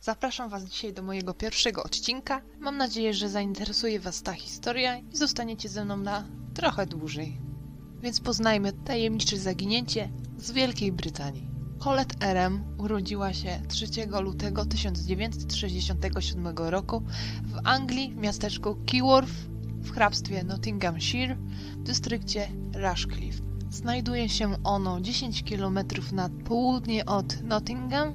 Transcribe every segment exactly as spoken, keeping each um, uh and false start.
Zapraszam Was dzisiaj do mojego pierwszego odcinka. Mam nadzieję, że zainteresuje Was ta historia i zostaniecie ze mną na trochę dłużej. Więc poznajmy tajemnicze zaginięcie z Wielkiej Brytanii. Colette Erem urodziła się trzeciego lutego tysiąc dziewięćset sześćdziesiątego siódmego roku w Anglii w miasteczku Keworth w hrabstwie Nottinghamshire w dystrykcie Rushcliffe. Znajduje się ono dziesięć kilometrów na południe od Nottingham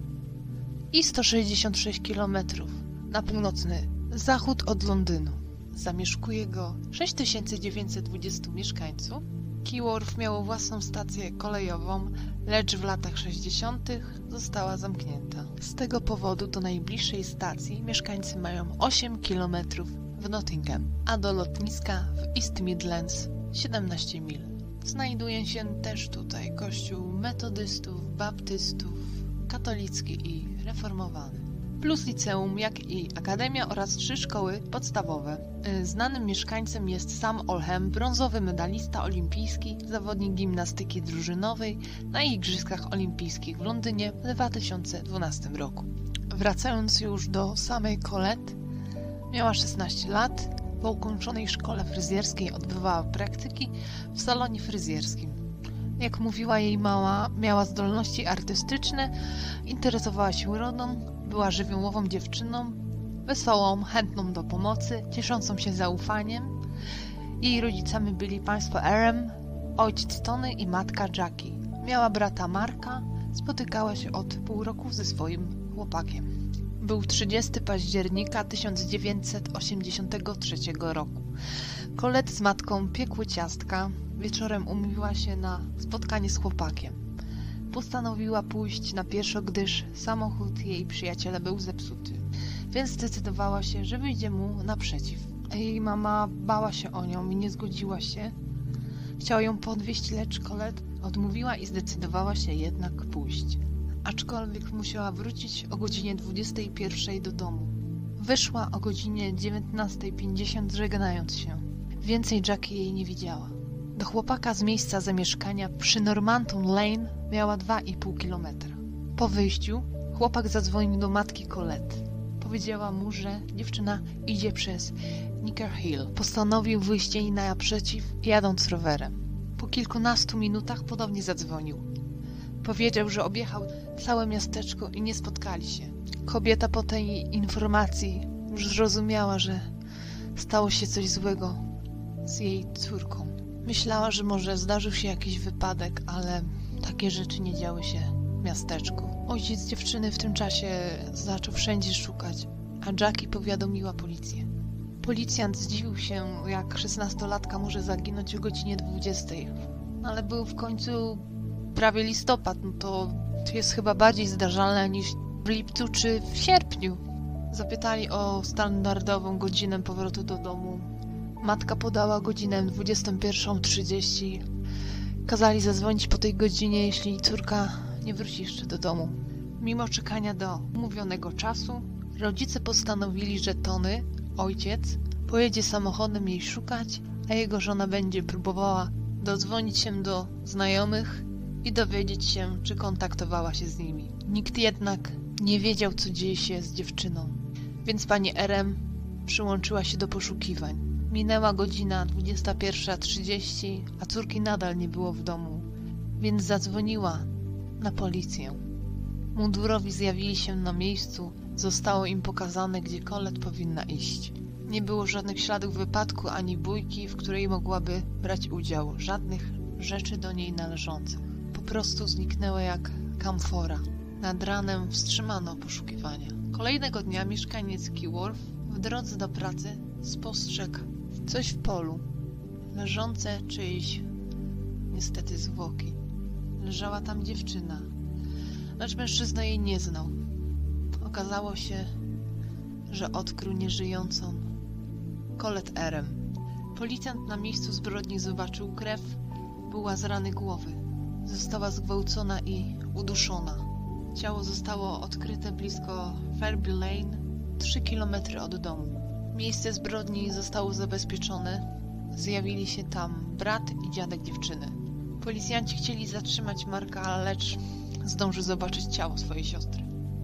i sto sześćdziesiąt sześć kilometrów na północny zachód od Londynu. Zamieszkuje go sześć tysięcy dziewięćset dwadzieścia mieszkańców. Keworth miało własną stację kolejową, lecz w latach sześćdziesiątych została zamknięta. Z tego powodu do najbliższej stacji mieszkańcy mają osiem kilometrów w Nottingham, a do lotniska w East Midlands siedemnaście mil. Znajduje się też tutaj kościół metodystów, baptystów, katolicki i reformowany. Plus liceum, jak i akademia oraz trzy szkoły podstawowe. Znanym mieszkańcem jest Sam Oldham, brązowy medalista olimpijski, zawodnik gimnastyki drużynowej na Igrzyskach Olimpijskich w Londynie w dwa tysiące dwunastym roku. Wracając już do samej Colette, miała szesnaście lat, po ukończonej szkole fryzjerskiej odbywała praktyki w salonie fryzjerskim. Jak mówiła jej mama, miała zdolności artystyczne, interesowała się urodą, była żywiołową dziewczyną, wesołą, chętną do pomocy, cieszącą się zaufaniem. Jej rodzicami byli państwo Erem, ojciec Tony i matka Jackie. Miała brata Marka, spotykała się od pół roku ze swoim chłopakiem. Był trzydziestego października tysiąc dziewięćset osiemdziesiątego trzeciego roku. Colette z matką piekły ciastka. Wieczorem umówiła się na spotkanie z chłopakiem. Postanowiła pójść na pieszo, gdyż samochód jej przyjaciela był zepsuty, więc zdecydowała się, że wyjdzie mu naprzeciw. Jej mama bała się o nią i nie zgodziła się. Chciała ją podwieźć, lecz Colette odmówiła i zdecydowała się jednak pójść. Aczkolwiek musiała wrócić o godzinie dwudziestej pierwszej do domu. Wyszła o godzinie dziewiętnastej pięćdziesiąt, żegnając się. Więcej Jackie jej nie widziała. Do chłopaka z miejsca zamieszkania przy Normanton Lane miała dwa i pół kilometra. Po wyjściu chłopak zadzwonił do matki Colette. Powiedziała mu, że dziewczyna idzie przez Nicker Hill. Postanowił wyjść jej naprzeciw, jadąc rowerem. Po kilkunastu minutach ponownie zadzwonił. Powiedział, że objechał całe miasteczko i nie spotkali się. Kobieta po tej informacji już zrozumiała, że stało się coś złego z jej córką. Myślała, że może zdarzył się jakiś wypadek, ale takie rzeczy nie działy się w miasteczku. Ojciec dziewczyny w tym czasie zaczął wszędzie szukać, a Jackie powiadomiła policję. Policjant zdziwił się, jak szesnastolatka może zaginąć o godzinie dwudziestej. Ale był w końcu prawie listopad, no to jest chyba bardziej zdarzalne niż w lipcu czy w sierpniu. Zapytali o standardową godzinę powrotu do domu. Matka podała godzinę dwudziestą pierwszą trzydzieści. Kazali zadzwonić po tej godzinie, jeśli córka nie wróci jeszcze do domu. Mimo czekania do umówionego czasu, rodzice postanowili, że Tony, ojciec, pojedzie samochodem jej szukać, a jego żona będzie próbowała dodzwonić się do znajomych i dowiedzieć się, czy kontaktowała się z nimi. Nikt jednak nie wiedział, co dzieje się z dziewczyną, więc pani Erem przyłączyła się do poszukiwań. Minęła godzina dwudziesta pierwsza trzydzieści, a córki nadal nie było w domu, więc zadzwoniła na policję. Mundurowi zjawili się na miejscu, zostało im pokazane, gdzie Colette powinna iść. Nie było żadnych śladów wypadku ani bójki, w której mogłaby brać udział, żadnych rzeczy do niej należących. Po prostu zniknęła jak kamfora. Nad ranem wstrzymano poszukiwania. Kolejnego dnia mieszkaniec Keworth w drodze do pracy spostrzegł coś w polu, leżące czyjeś niestety zwłoki. Leżała tam dziewczyna, lecz mężczyzna jej nie znał. Okazało się, że odkrył nieżyjącą Colette Erem. Policjant na miejscu zbrodni zobaczył krew, była z rany głowy. Została zgwałcona i uduszona. Ciało zostało odkryte blisko Fairby Lane, trzy kilometry od domu. Miejsce zbrodni zostało zabezpieczone. Zjawili się tam brat i dziadek dziewczyny. Policjanci chcieli zatrzymać Marka, lecz zdążył zobaczyć ciało swojej siostry.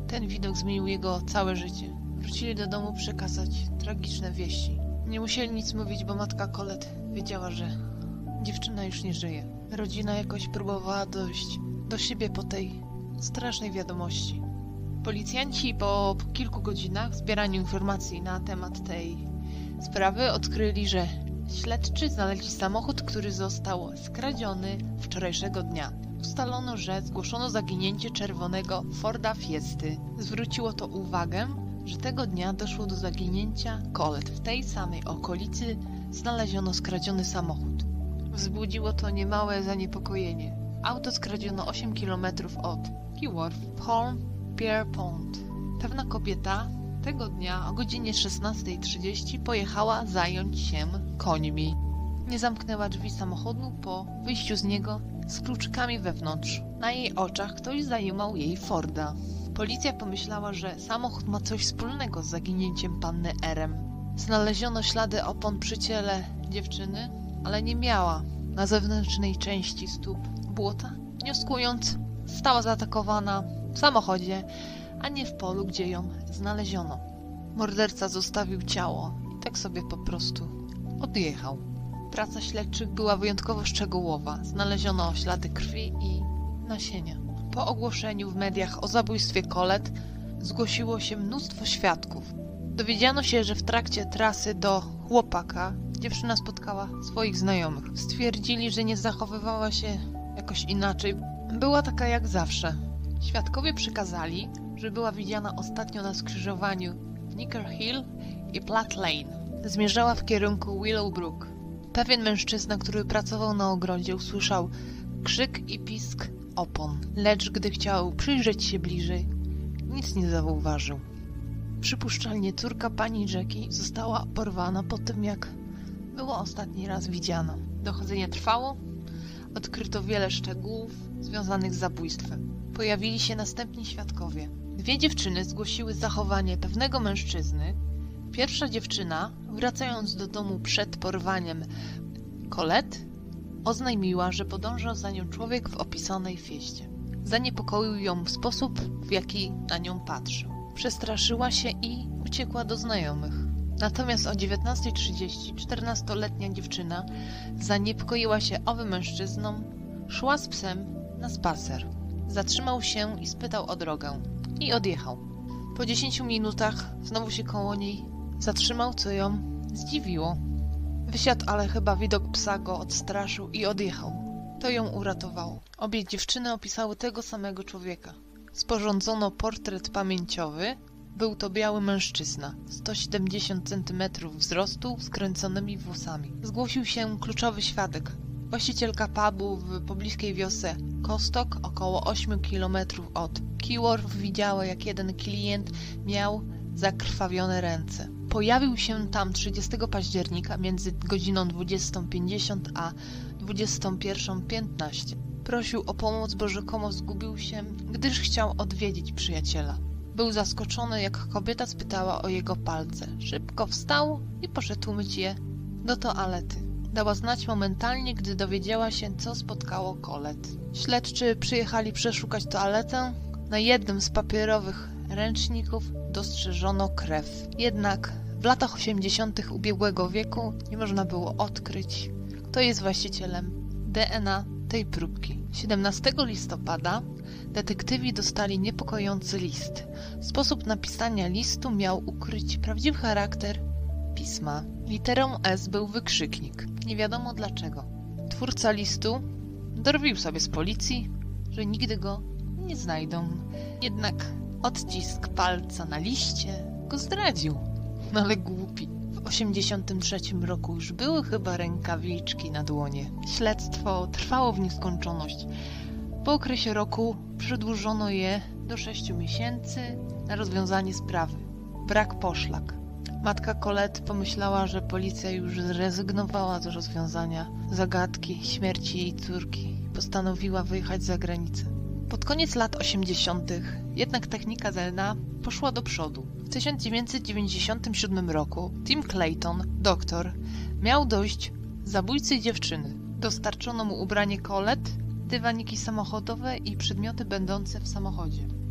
Ten widok zmienił jego całe życie. Wrócili do domu przekazać tragiczne wieści. Nie musieli nic mówić, bo matka Colette wiedziała, że dziewczyna już nie żyje. Rodzina jakoś próbowała dojść do siebie po tej strasznej wiadomości. Policjanci po kilku godzinach zbierania informacji na temat tej sprawy odkryli, że śledczy znaleźli samochód, który został skradziony wczorajszego dnia. Ustalono, że zgłoszono zaginięcie czerwonego Forda Fiesty. Zwróciło to uwagę, że tego dnia doszło do zaginięcia Colette. W tej samej okolicy znaleziono skradziony samochód. Wzbudziło to niemałe zaniepokojenie. Auto skradziono osiem kilometrów od Key Wharf w Holme Pierpont. Pewna kobieta tego dnia o godzinie szesnastej trzydzieści pojechała zająć się końmi. Nie zamknęła drzwi samochodu po wyjściu z niego z kluczykami wewnątrz. Na jej oczach ktoś zajmował jej Forda. Policja pomyślała, że samochód ma coś wspólnego z zaginięciem panny Erem. Znaleziono ślady opon przy ciele dziewczyny, ale nie miała na zewnętrznej części stóp błota. Wnioskując, została zaatakowana w samochodzie, a nie w polu, gdzie ją znaleziono. Morderca zostawił ciało i tak sobie po prostu odjechał. Praca śledczych była wyjątkowo szczegółowa. Znaleziono ślady krwi i nasienia. Po ogłoszeniu w mediach o zabójstwie Colette zgłosiło się mnóstwo świadków. Dowiedziano się, że w trakcie trasy do chłopaka dziewczyna spotkała swoich znajomych. Stwierdzili, że nie zachowywała się jakoś inaczej. Była taka jak zawsze. Świadkowie przekazali, że była widziana ostatnio na skrzyżowaniu w Nicker Hill i Platt Lane. Zmierzała w kierunku Willowbrook. Pewien mężczyzna, który pracował na ogrodzie, usłyszał krzyk i pisk opon, lecz gdy chciał przyjrzeć się bliżej, nic nie zauważył. Przypuszczalnie córka pani Jackie została porwana po tym, jak była ostatni raz widziana. Dochodzenie trwało, odkryto wiele szczegółów związanych z zabójstwem. Pojawili się następni świadkowie. Dwie dziewczyny zgłosiły zachowanie pewnego mężczyzny. Pierwsza dziewczyna, wracając do domu przed porwaniem Colette, oznajmiła, że podążał za nią człowiek w opisanej fieście. Zaniepokoił ją sposób, w jaki na nią patrzył. Przestraszyła się i uciekła do znajomych. Natomiast o dziewiętnastej trzydzieści czternastoletnia dziewczyna zaniepokoiła się owym mężczyzną, szła z psem na spacer. Zatrzymał się i spytał o drogę i odjechał. Po dziesięciu minutach znowu się koło niej zatrzymał, co ją zdziwiło. Wysiadł, ale chyba widok psa go odstraszył i odjechał. To ją uratowało. Obie dziewczyny opisały tego samego człowieka. Sporządzono portret pamięciowy. Był to biały mężczyzna, sto siedemdziesiąt centymetrów wzrostu, skręconymi włosami. Zgłosił się kluczowy świadek. Właścicielka pubu w pobliskiej wiosce Kostok, około ośmiu kilometrów od Key Wharf, widziała, jak jeden klient miał zakrwawione ręce. Pojawił się tam trzydziestego października między godziną dwudziestą pięćdziesiąt a dwudziestą pierwszą piętnaście. Prosił o pomoc, bo rzekomo zgubił się, gdyż chciał odwiedzić przyjaciela. Był zaskoczony, jak kobieta spytała o jego palce. Szybko wstał i poszedł myć je do toalety. Dała znać momentalnie, gdy dowiedziała się, co spotkało Colette. Śledczy przyjechali przeszukać toaletę. Na jednym z papierowych ręczników dostrzeżono krew. Jednak w latach osiemdziesiątych ubiegłego wieku nie można było odkryć, kto jest właścicielem D N A tej próbki. siedemnastego listopada detektywi dostali niepokojący list. Sposób napisania listu miał ukryć prawdziwy charakter pisma. Literą S był wykrzyknik. Nie wiadomo dlaczego. Twórca listu drwił sobie z policji, że nigdy go nie znajdą. Jednak odcisk palca na liście go zdradził. No ale głupi. W osiemdziesiątym trzecim roku już były chyba rękawiczki na dłonie. Śledztwo trwało w nieskończoność. Po okresie roku przedłużono je do sześciu miesięcy na rozwiązanie sprawy. Brak poszlak. Matka Colette pomyślała, że policja już zrezygnowała z rozwiązania zagadki śmierci jej córki i postanowiła wyjechać za granicę. Pod koniec lat osiemdziesiątych jednak technika D N A poszła do przodu. W tysiąc dziewięćset dziewięćdziesiątym siódmym roku Tim Clayton, doktor, miał dojść zabójcy dziewczyny. Dostarczono mu ubranie Colette, dywaniki samochodowe i przedmioty będące w samochodzie.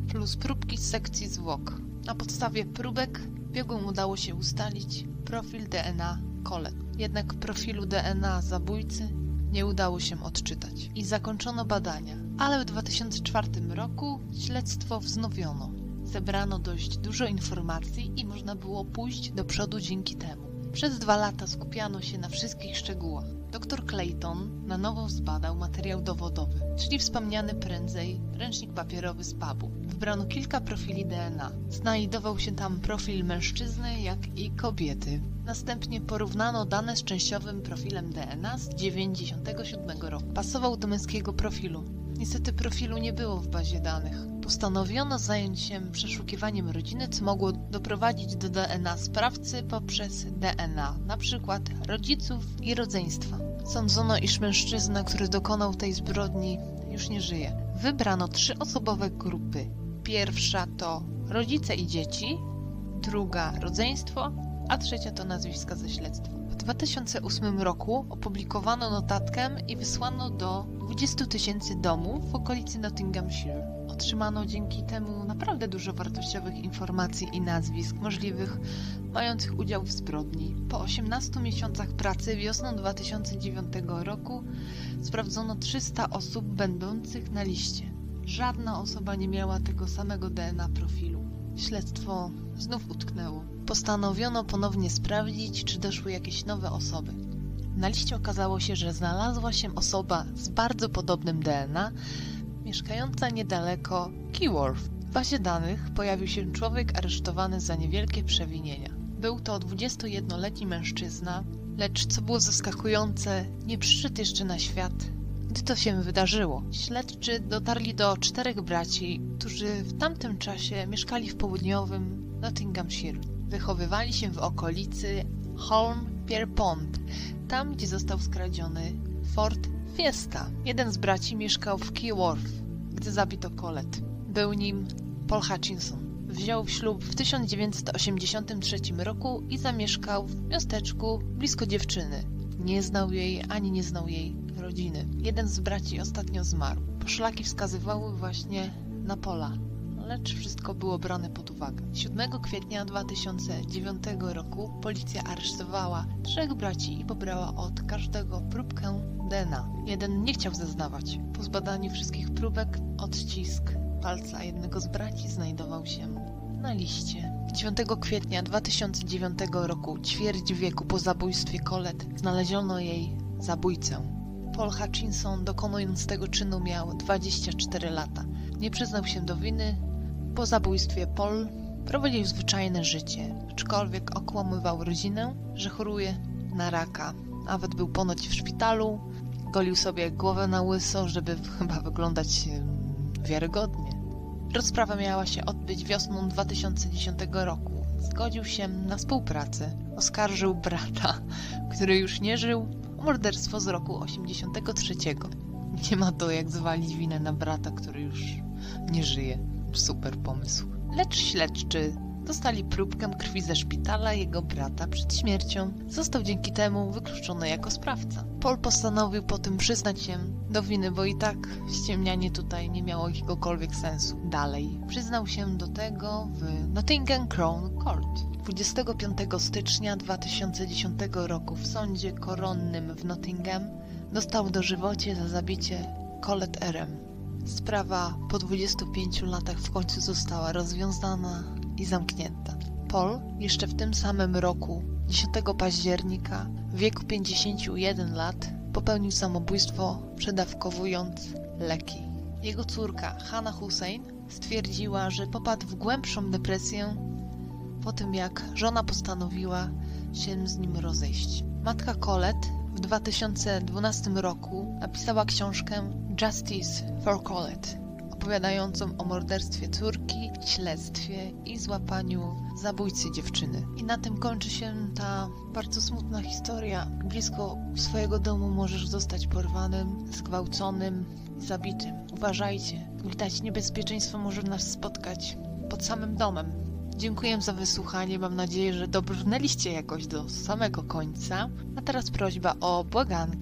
plus próbki z sekcji zwłok. Na podstawie próbek biegłym udało się ustalić profil D N A Colette. Jednak profilu D N A zabójcy nie udało się odczytać i zakończono badania. Ale w dwa tysiące czwartym roku śledztwo wznowiono. Zebrano dość dużo informacji i można było pójść do przodu dzięki temu. Przez dwa lata skupiano się na wszystkich szczegółach. Doktor Clayton na nowo zbadał materiał dowodowy, czyli wspomniany prędzej ręcznik papierowy z pubu. Wybrano kilka profili D N A. Znajdował się tam profil mężczyzny, jak i kobiety. Następnie porównano dane z częściowym profilem D N A z dziewięćdziesiątego siódmego roku. Pasował do męskiego profilu. Niestety profilu nie było w bazie danych. Postanowiono zająć się przeszukiwaniem rodziny, co mogło doprowadzić do D N A sprawcy poprzez D N A, na przykład rodziców i rodzeństwa. Sądzono, iż mężczyzna, który dokonał tej zbrodni, już nie żyje. Wybrano trzyosobowe grupy. Pierwsza to rodzice i dzieci, druga rodzeństwo, a trzecia to nazwiska ze śledztwa. W dwa tysiące ósmym roku opublikowano notatkę i wysłano do dwudziestu tysięcy domów w okolicy Nottinghamshire. Otrzymano dzięki temu naprawdę dużo wartościowych informacji i nazwisk możliwych mających udział w zbrodni. Po osiemnastu miesiącach pracy wiosną dwa tysiące dziewiątego roku sprawdzono trzysta osób będących na liście. Żadna osoba nie miała tego samego D N A profilu. Śledztwo znów utknęło. Postanowiono ponownie sprawdzić, czy doszły jakieś nowe osoby. Na liście okazało się, że znalazła się osoba z bardzo podobnym D N A, mieszkająca niedaleko Keyworth. W bazie danych pojawił się człowiek aresztowany za niewielkie przewinienia. Był to dwudziestojednoletni mężczyzna, lecz co było zaskakujące, nie przyszedł jeszcze na świat, gdy to się wydarzyło. Śledczy dotarli do czterech braci, którzy w tamtym czasie mieszkali w południowym Nottinghamshire. Wychowywali się w okolicy Holme-Pierpont, tam gdzie został skradziony Ford Fiesta. Jeden z braci mieszkał w Keyworth, gdy zabito Colette. Był nim Paul Hutchinson. Wziął ślub w tysiąc dziewięćset osiemdziesiątym trzecim roku i zamieszkał w miasteczku blisko dziewczyny. Nie znał jej ani nie znał jej rodziny. Jeden z braci ostatnio zmarł. Poszlaki wskazywały właśnie na Paula, lecz wszystko było brane pod uwagę. siódmego kwietnia dwa tysiące dziewiątego roku policja aresztowała trzech braci i pobrała od każdego próbkę D N A. Jeden nie chciał zeznawać. Po zbadaniu wszystkich próbek odcisk palca jednego z braci znajdował się na liście. dziewiątego kwietnia dwa tysiące dziewiątego roku, ćwierć wieku po zabójstwie Colette, znaleziono jej zabójcę. Paul Hutchinson, dokonując tego czynu, miał dwadzieścia cztery lata. Nie przyznał się do winy. Po zabójstwie Paul prowadził zwyczajne życie, aczkolwiek okłamywał rodzinę, że choruje na raka. Nawet był ponoć w szpitalu, golił sobie głowę na łyso, żeby chyba wyglądać wiarygodnie. Rozprawa miała się odbyć wiosną dwa tysiące dziesiątego roku. Zgodził się na współpracę. Oskarżył brata, który już nie żył, o morderstwo z roku osiemdziesiątego trzeciego. Nie ma to jak zwalić winę na brata, który już nie żyje. Super pomysł. Lecz śledczy dostali próbkę krwi ze szpitala jego brata przed śmiercią. Został dzięki temu wykluczony jako sprawca. Paul postanowił po tym przyznać się do winy, bo i tak ściemnianie tutaj nie miało jakiegokolwiek sensu. Dalej przyznał się do tego w Nottingham Crown Court. dwudziestego piątego stycznia dwa tysiące dziesiątego roku w sądzie koronnym w Nottingham dostał dożywocie za zabicie Colette R. Sprawa po dwudziestu pięciu latach w końcu została rozwiązana i zamknięta. Paul jeszcze w tym samym roku, dziesiątego października, w wieku pięćdziesięciu jeden lat, popełnił samobójstwo, przedawkowując leki. Jego córka Hannah Hussein stwierdziła, że popadł w głębszą depresję po tym, jak żona postanowiła się z nim rozejść. Matka Colette w dwa tysiące dwunastym roku napisała książkę Justice for Colette, opowiadającą o morderstwie córki, śledztwie i złapaniu zabójcy dziewczyny. I na tym kończy się ta bardzo smutna historia. Blisko swojego domu możesz zostać porwanym, zgwałconym, zabitym. Uważajcie, widać, niebezpieczeństwo może nas spotkać pod samym domem. Dziękuję za wysłuchanie, mam nadzieję, że dobrnęliście jakoś do samego końca. A teraz prośba o błaganki.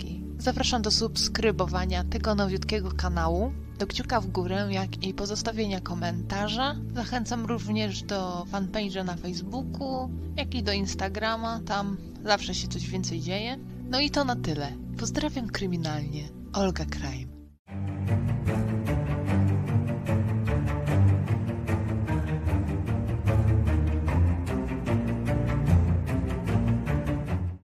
Zapraszam do subskrybowania tego nowiutkiego kanału, do kciuka w górę, jak i pozostawienia komentarza. Zachęcam również do fanpage'a na Facebooku, jak i do Instagrama, tam zawsze się coś więcej dzieje. No i to na tyle. Pozdrawiam kryminalnie. Olga Crime.